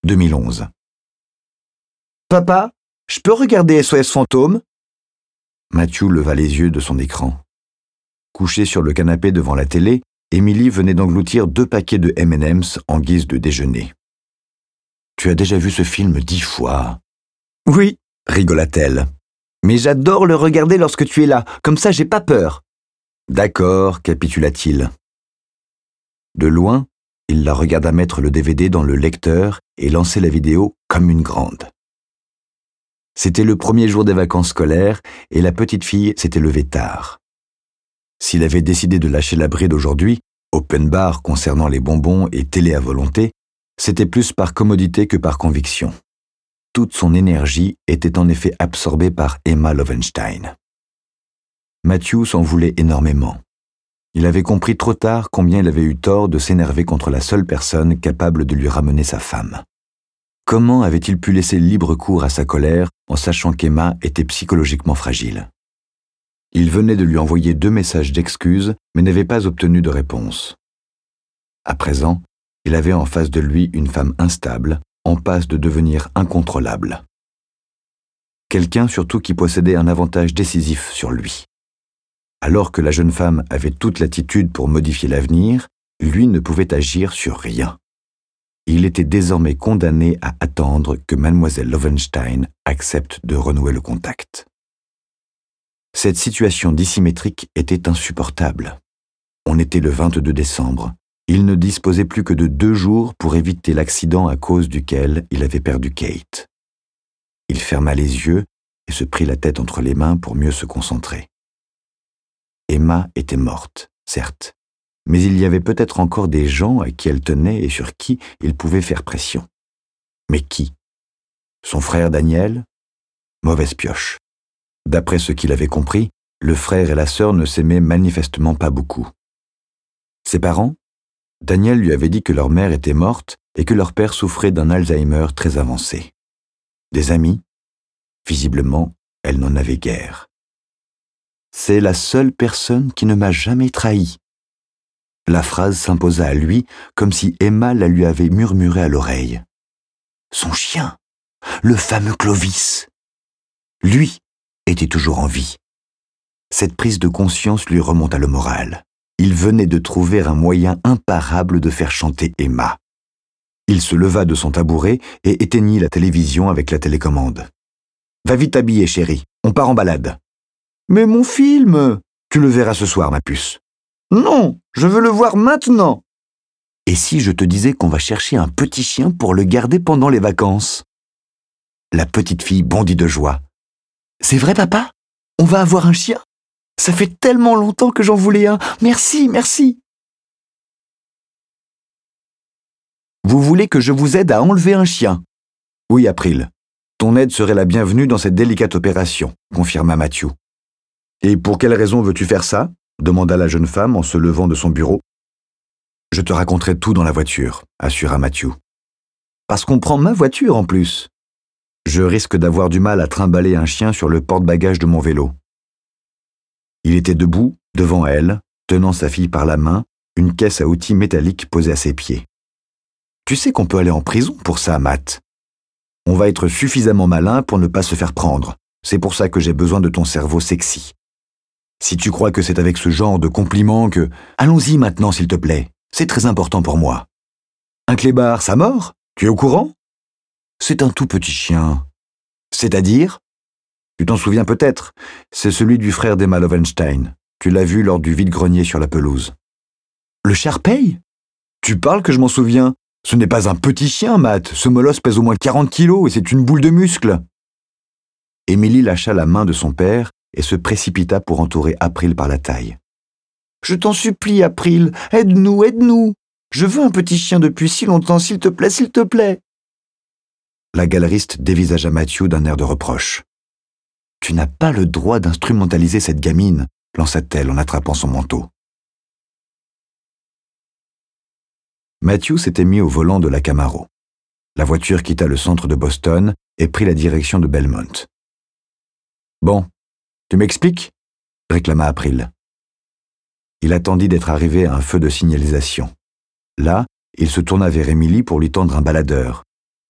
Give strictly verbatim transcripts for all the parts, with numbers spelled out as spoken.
deux mille onze. Papa, je peux regarder S O S Fantôme? Matthew leva les yeux de son écran. Couchée sur le canapé devant la télé, Emily venait d'engloutir deux paquets de M and M's en guise de déjeuner. « Tu as déjà vu ce film dix fois. »« Oui, rigola-t-elle. Mais j'adore le regarder lorsque tu es là, comme ça j'ai pas peur. »« D'accord, capitula-t-il. » De loin, il la regarda mettre le D V D dans le lecteur et lancer la vidéo comme une grande. C'était le premier jour des vacances scolaires et la petite fille s'était levée tard. S'il avait décidé de lâcher la bride aujourd'hui, open bar concernant les bonbons et télé à volonté, c'était plus par commodité que par conviction. Toute son énergie était en effet absorbée par Emma Lovenstein. Matthew s'en voulait énormément. Il avait compris trop tard combien il avait eu tort de s'énerver contre la seule personne capable de lui ramener sa femme. Comment avait-il pu laisser libre cours à sa colère en sachant qu'Emma était psychologiquement fragile? Il venait de lui envoyer deux messages d'excuses, mais n'avait pas obtenu de réponse. À présent, il avait en face de lui une femme instable, en passe de devenir incontrôlable. Quelqu'un surtout qui possédait un avantage décisif sur lui. Alors que la jeune femme avait toute l'attitude pour modifier l'avenir, lui ne pouvait agir sur rien. Il était désormais condamné à attendre que mademoiselle Lovenstein accepte de renouer le contact. Cette situation dissymétrique était insupportable. On était le vingt-deux décembre. Il ne disposait plus que de deux jours pour éviter l'accident à cause duquel il avait perdu Kate. Il ferma les yeux et se prit la tête entre les mains pour mieux se concentrer. Emma était morte, certes, mais il y avait peut-être encore des gens à qui elle tenait et sur qui il pouvait faire pression. Mais qui? Son frère Daniel? Mauvaise pioche. D'après ce qu'il avait compris, le frère et la sœur ne s'aimaient manifestement pas beaucoup. Ses parents? Daniel lui avait dit que leur mère était morte et que leur père souffrait d'un Alzheimer très avancé. Des amis? Visiblement, elle n'en avait guère. C'est la seule personne qui ne m'a jamais trahi. La phrase s'imposa à lui comme si Emma la lui avait murmuré à l'oreille. Son chien, le fameux Clovis. Lui était toujours en vie. Cette prise de conscience lui remonta le moral. Il venait de trouver un moyen imparable de faire chanter Emma. Il se leva de son tabouret et éteignit la télévision avec la télécommande. « Va vite t'habiller, chérie, on part en balade. »« Mais mon film !»« Tu le verras ce soir, ma puce. »« Non, je veux le voir maintenant !»« Et si je te disais qu'on va chercher un petit chien pour le garder pendant les vacances ?» La petite fille bondit de joie. « C'est vrai, papa? On va avoir un chien? Ça fait tellement longtemps que j'en voulais un. Merci, merci. » Vous voulez que je vous aide à enlever un chien? Oui, April. Ton aide serait la bienvenue dans cette délicate opération, confirma Matthew. Et pour quelle raison veux-tu faire ça? Demanda la jeune femme en se levant de son bureau. Je te raconterai tout dans la voiture, assura Matthew. Parce qu'on prend ma voiture en plus. Je risque d'avoir du mal à trimballer un chien sur le porte-bagages de mon vélo. Il était debout, devant elle, tenant sa fille par la main, une caisse à outils métallique posée à ses pieds. Tu sais qu'on peut aller en prison pour ça, Matt. On va être suffisamment malin pour ne pas se faire prendre. C'est pour ça que j'ai besoin de ton cerveau sexy. Si tu crois que c'est avec ce genre de compliments que... Allons-y maintenant, s'il te plaît. C'est très important pour moi. Un clébard, ça mord? Tu es au courant? C'est un tout petit chien. C'est-à-dire? Tu t'en souviens peut-être. C'est celui du frère d'Emma Lovenstein. Tu l'as vu lors du vide-grenier sur la pelouse. Le Sharpei? Tu parles que je m'en souviens. Ce n'est pas un petit chien, Matt. Ce molosse pèse au moins quarante kilos et c'est une boule de muscles. Emily lâcha la main de son père et se précipita pour entourer April par la taille. Je t'en supplie, April, aide-nous, aide-nous. Je veux un petit chien depuis si longtemps, s'il te plaît, s'il te plaît. La galeriste dévisagea Matthew d'un air de reproche. Tu n'as pas le droit d'instrumentaliser cette gamine, lança-t-elle en attrapant son manteau. Matthew s'était mis au volant de la Camaro. La voiture quitta le centre de Boston et prit la direction de Belmont. « Bon, tu m'expliques ?» réclama April. Il attendit d'être arrivé à un feu de signalisation. Là, il se tourna vers Emily pour lui tendre un baladeur.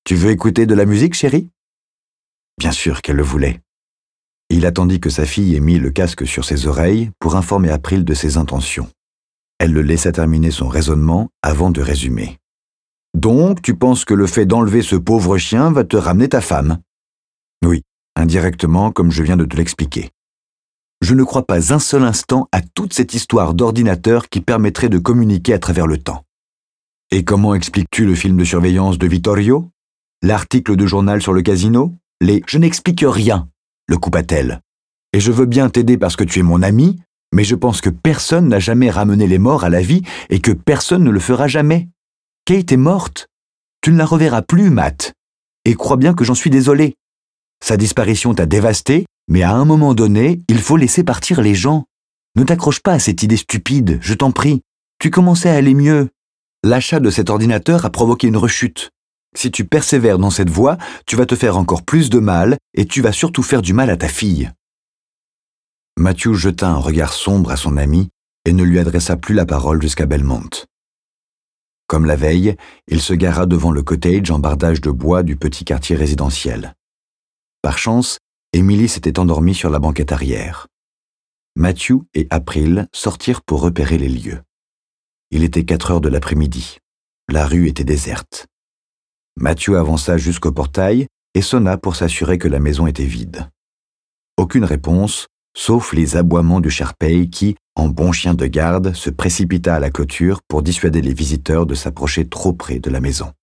Tu veux écouter de la musique, chérie ? Bien sûr qu'elle le voulait. Il attendit que sa fille ait mis le casque sur ses oreilles pour informer April de ses intentions. Elle le laissa terminer son raisonnement avant de résumer. « Donc, tu penses que le fait d'enlever ce pauvre chien va te ramener ta femme ?»« Oui, indirectement, comme je viens de te l'expliquer. Je ne crois pas un seul instant à toute cette histoire d'ordinateur qui permettrait de communiquer à travers le temps. Et comment expliques-tu le film de surveillance de Vittorio ? L'article de journal sur le casino ? Les « je n'explique rien », le coupa-t-elle. Et je veux bien t'aider parce que tu es mon ami, mais je pense que personne n'a jamais ramené les morts à la vie et que personne ne le fera jamais. Kate est morte. Tu ne la reverras plus, Matt. Et crois bien que j'en suis désolé. Sa disparition t'a dévasté, mais à un moment donné, il faut laisser partir les gens. Ne t'accroche pas à cette idée stupide, je t'en prie. Tu commençais à aller mieux. L'achat de cet ordinateur a provoqué une rechute. Si tu persévères dans cette voie, tu vas te faire encore plus de mal et tu vas surtout faire du mal à ta fille. Matthew jeta un regard sombre à son ami et ne lui adressa plus la parole jusqu'à Belmont. Comme la veille, il se gara devant le cottage en bardage de bois du petit quartier résidentiel. Par chance, Emily s'était endormie sur la banquette arrière. Matthew et April sortirent pour repérer les lieux. Il était quatre heures de l'après-midi. La rue était déserte. Matthew avança jusqu'au portail et sonna pour s'assurer que la maison était vide. Aucune réponse, sauf les aboiements du Sharpei qui, en bon chien de garde, se précipita à la clôture pour dissuader les visiteurs de s'approcher trop près de la maison.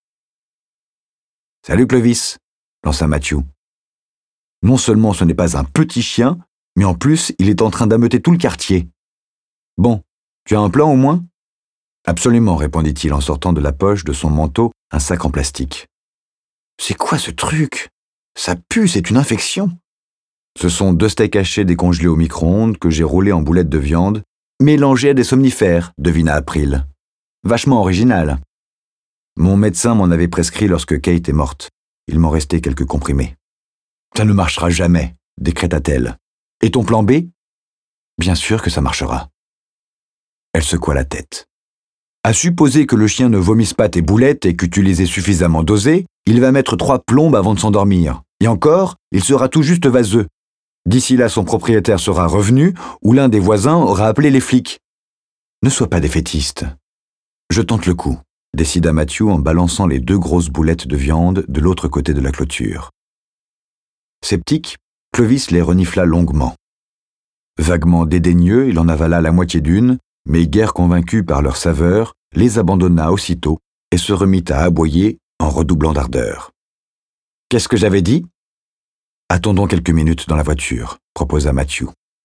« Salut Clovis !» lança Matthew. « Non seulement ce n'est pas un petit chien, mais en plus il est en train d'ameuter tout le quartier. Bon, tu as un plan au moins ?»« Absolument, répondit-il en sortant de la poche de son manteau un sac en plastique. « C'est quoi ce truc ? Ça pue, c'est une infection !» Ce sont deux steaks hachés décongelés au micro-ondes que j'ai roulés en boulettes de viande, mélangés à des somnifères, devina April. Vachement original. Mon médecin m'en avait prescrit lorsque Kate est morte. Il m'en restait quelques comprimés. Ça ne marchera jamais, décréta-t-elle. Et ton plan B ? Bien sûr que ça marchera. Elle secoua la tête. À supposer que le chien ne vomisse pas tes boulettes et que tu les aies suffisamment dosées, il va mettre trois plombes avant de s'endormir. Et encore, il sera tout juste vaseux. D'ici là, son propriétaire sera revenu ou l'un des voisins aura appelé les flics. Ne sois pas défaitiste. Je tente le coup, décida Matthew en balançant les deux grosses boulettes de viande de l'autre côté de la clôture. Sceptique, Clovis les renifla longuement. Vaguement dédaigneux, il en avala la moitié d'une, mais guère convaincu par leur saveur, les abandonna aussitôt et se remit à aboyer en redoublant d'ardeur. « Qu'est-ce que j'avais dit ? » « Attendons quelques minutes dans la voiture, » proposa Matthew.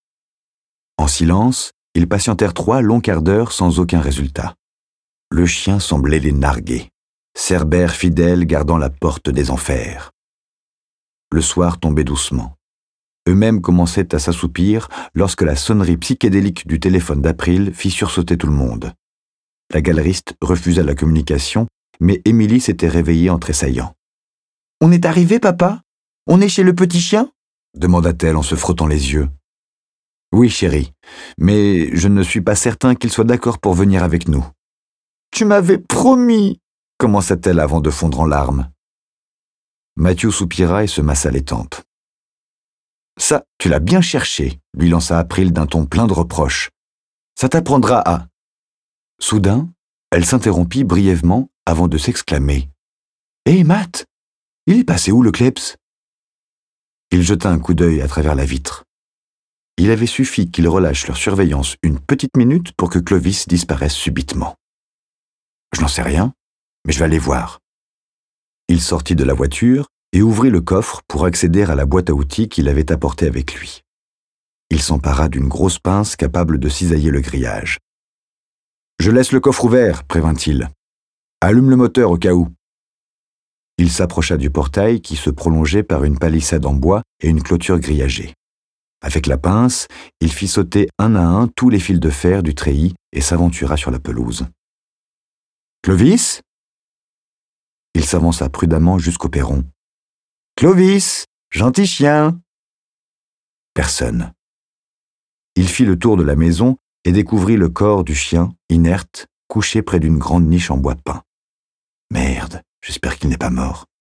En silence, ils patientèrent trois longs quarts d'heure sans aucun résultat. Le chien semblait les narguer, Cerbère fidèle gardant la porte des enfers. Le soir tombait doucement. Eux-mêmes commençaient à s'assoupir lorsque la sonnerie psychédélique du téléphone d'April fit sursauter tout le monde. La galeriste refusa la communication, mais Émilie s'était réveillée en tressaillant. « On est arrivé, papa ? On est chez le petit chien ?» demanda-t-elle en se frottant les yeux. « Oui, chérie, mais je ne suis pas certain qu'il soit d'accord pour venir avec nous. »« Tu m'avais promis !» commença-t-elle avant de fondre en larmes. Matthew soupira et se massa les tempes. « Ça, tu l'as bien cherché !» lui lança April d'un ton plein de reproches. « Ça t'apprendra à... » Soudain, elle s'interrompit brièvement avant de s'exclamer. « Hé, hey, Matt, il est passé où le kleps ?» Il jeta un coup d'œil à travers la vitre. Il avait suffi qu'ils relâchent leur surveillance une petite minute pour que Clovis disparaisse subitement. « Je n'en sais rien, mais je vais aller voir. » Il sortit de la voiture et ouvrit le coffre pour accéder à la boîte à outils qu'il avait apportée avec lui. Il s'empara d'une grosse pince capable de cisailler le grillage. « Je laisse le coffre ouvert, prévint-il. Allume le moteur au cas où. » Il s'approcha du portail qui se prolongeait par une palissade en bois et une clôture grillagée. Avec la pince, il fit sauter un à un tous les fils de fer du treillis et s'aventura sur la pelouse. « Clovis ?» Il s'avança prudemment jusqu'au perron. « Clovis, gentil chien !» Personne. Il fit le tour de la maison et découvrit le corps du chien, inerte, couché près d'une grande niche en bois peint. « Merde, j'espère qu'il n'est pas mort. »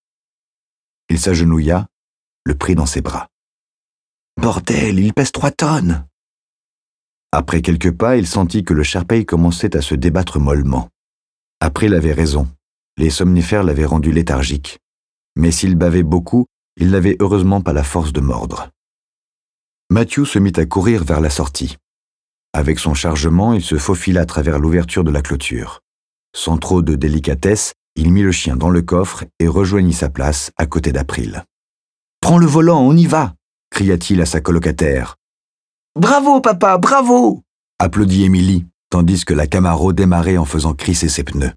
Il s'agenouilla, le prit dans ses bras. « Bordel, il pèse trois tonnes !» Après quelques pas, il sentit que le Shar-Pei commençait à se débattre mollement. April avait raison, les somnifères l'avaient rendu léthargique. Mais s'il bavait beaucoup, il n'avait heureusement pas la force de mordre. Matthew se mit à courir vers la sortie. Avec son chargement, il se faufila à travers l'ouverture de la clôture. Sans trop de délicatesse, il mit le chien dans le coffre et rejoignit sa place à côté d'April. « Prends le volant, on y va !» cria-t-il à sa colocataire. « Bravo, papa, bravo !» applaudit Émilie, tandis que la Camaro démarrait en faisant crisser ses pneus.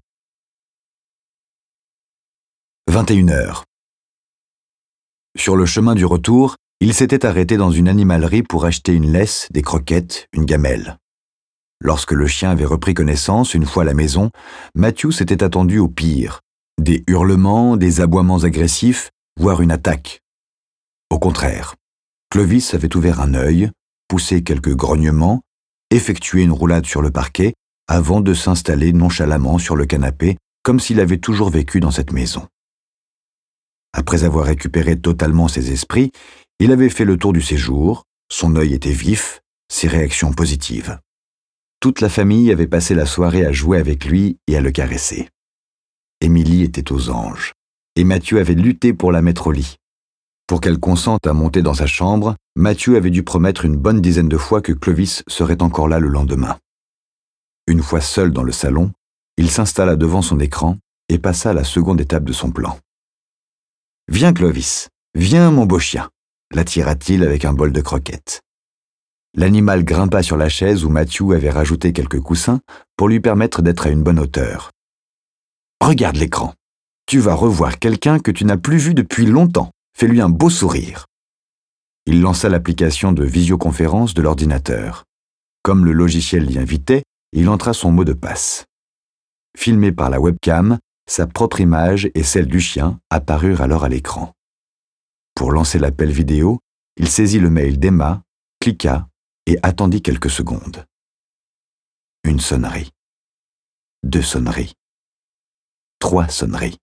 vingt et une heures. Sur le chemin du retour, il s'était arrêté dans une animalerie pour acheter une laisse, des croquettes, une gamelle. Lorsque le chien avait repris connaissance, une fois à la maison, Matthew s'était attendu au pire, des hurlements, des aboiements agressifs, voire une attaque. Au contraire, Clovis avait ouvert un œil, poussé quelques grognements, effectué une roulade sur le parquet, avant de s'installer nonchalamment sur le canapé, comme s'il avait toujours vécu dans cette maison. Après avoir récupéré totalement ses esprits, il avait fait le tour du séjour, son œil était vif, ses réactions positives. Toute la famille avait passé la soirée à jouer avec lui et à le caresser. Émilie était aux anges, et Matthew avait lutté pour la mettre au lit. Pour qu'elle consente à monter dans sa chambre, Matthew avait dû promettre une bonne dizaine de fois que Clovis serait encore là le lendemain. Une fois seul dans le salon, il s'installa devant son écran et passa à la seconde étape de son plan. « Viens, Clovis, viens, mon beau chien !» l'attira-t-il avec un bol de croquettes. L'animal grimpa sur la chaise où Matthew avait rajouté quelques coussins pour lui permettre d'être à une bonne hauteur. « Regarde l'écran. Tu vas revoir quelqu'un que tu n'as plus vu depuis longtemps. Fais-lui un beau sourire. » Il lança l'application de visioconférence de l'ordinateur. Comme le logiciel l'y invitait, il entra son mot de passe. Filmé par la webcam, sa propre image et celle du chien apparurent alors à l'écran. Pour lancer l'appel vidéo, il saisit le mail d'Emma, cliqua et attendit quelques secondes. Une sonnerie. Deux sonneries. Trois sonneries.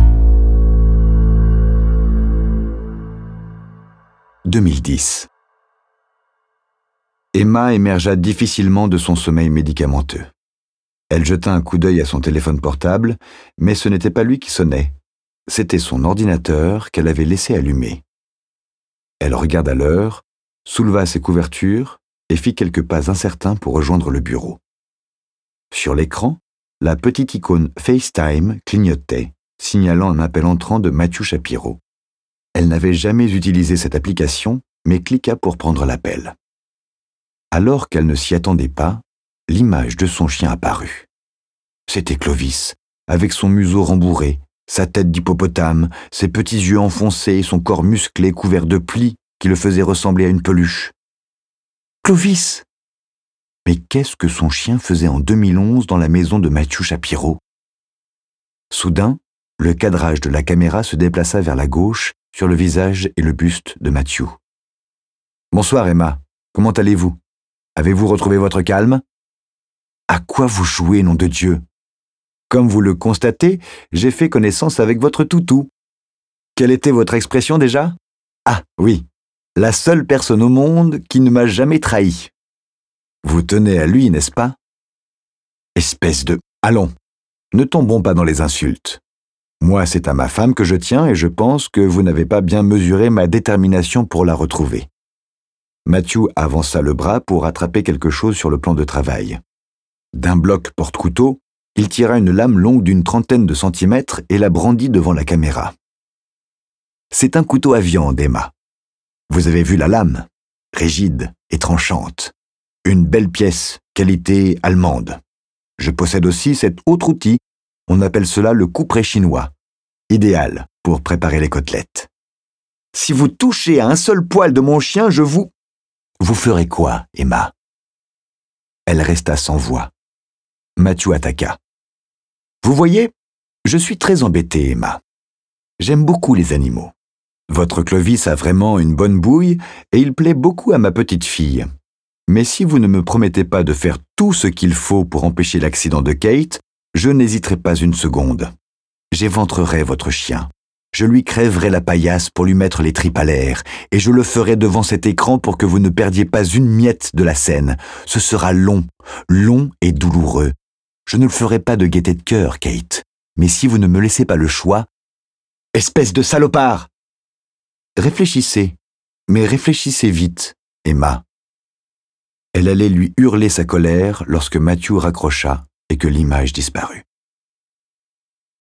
deux mille dix. Emma émergea difficilement de son sommeil médicamenteux. Elle jeta un coup d'œil à son téléphone portable, mais ce n'était pas lui qui sonnait. C'était son ordinateur qu'elle avait laissé allumer. Elle regarda l'heure, souleva ses couvertures et fit quelques pas incertains pour rejoindre le bureau. Sur l'écran, la petite icône FaceTime clignotait, signalant un appel entrant de Matthew Shapiro. Elle n'avait jamais utilisé cette application, mais cliqua pour prendre l'appel. Alors qu'elle ne s'y attendait pas, l'image de son chien apparut. C'était Clovis, avec son museau rembourré, sa tête d'hippopotame, ses petits yeux enfoncés et son corps musclé couvert de plis qui le faisaient ressembler à une peluche. Clovis! Mais qu'est-ce que son chien faisait en deux mille onze dans la maison de Matthew Shapiro? Soudain, le cadrage de la caméra se déplaça vers la gauche sur le visage et le buste de Matthew. « Bonsoir Emma, comment allez-vous? Avez-vous retrouvé votre calme? À quoi vous jouez, nom de Dieu? Comme vous le constatez, j'ai fait connaissance avec votre toutou. Quelle était votre expression déjà? Ah oui, la seule personne au monde qui ne m'a jamais trahi. Vous tenez à lui, n'est-ce pas? Espèce de... Allons, ne tombons pas dans les insultes. Moi, c'est à ma femme que je tiens et je pense que vous n'avez pas bien mesuré ma détermination pour la retrouver. » Matthew avança le bras pour attraper quelque chose sur le plan de travail. D'un bloc porte-couteau, il tira une lame longue d'une trentaine de centimètres et la brandit devant la caméra. « C'est un couteau à viande, Emma. Vous avez vu la lame, rigide et tranchante. Une belle pièce, qualité allemande. Je possède aussi cet autre outil. On appelle cela le couperet chinois, idéal pour préparer les côtelettes. Si vous touchez à un seul poil de mon chien, je vous... Vous ferez quoi, Emma? » Elle resta sans voix. Matthew attaqua. « Vous voyez, je suis très embêté, Emma. J'aime beaucoup les animaux. Votre Clovis a vraiment une bonne bouille et il plaît beaucoup à ma petite fille. Mais si vous ne me promettez pas de faire tout ce qu'il faut pour empêcher l'accident de Kate, je n'hésiterai pas une seconde. J'éventrerai votre chien. Je lui crèverai la paillasse pour lui mettre les tripes à l'air, et je le ferai devant cet écran pour que vous ne perdiez pas une miette de la scène. Ce sera long, long et douloureux. Je ne le ferai pas de gaieté de cœur, Kate, mais si vous ne me laissez pas le choix... Espèce de salopard! Réfléchissez, mais réfléchissez vite, Emma. Elle allait lui hurler sa colère lorsque Matthew raccrocha et que l'image disparut.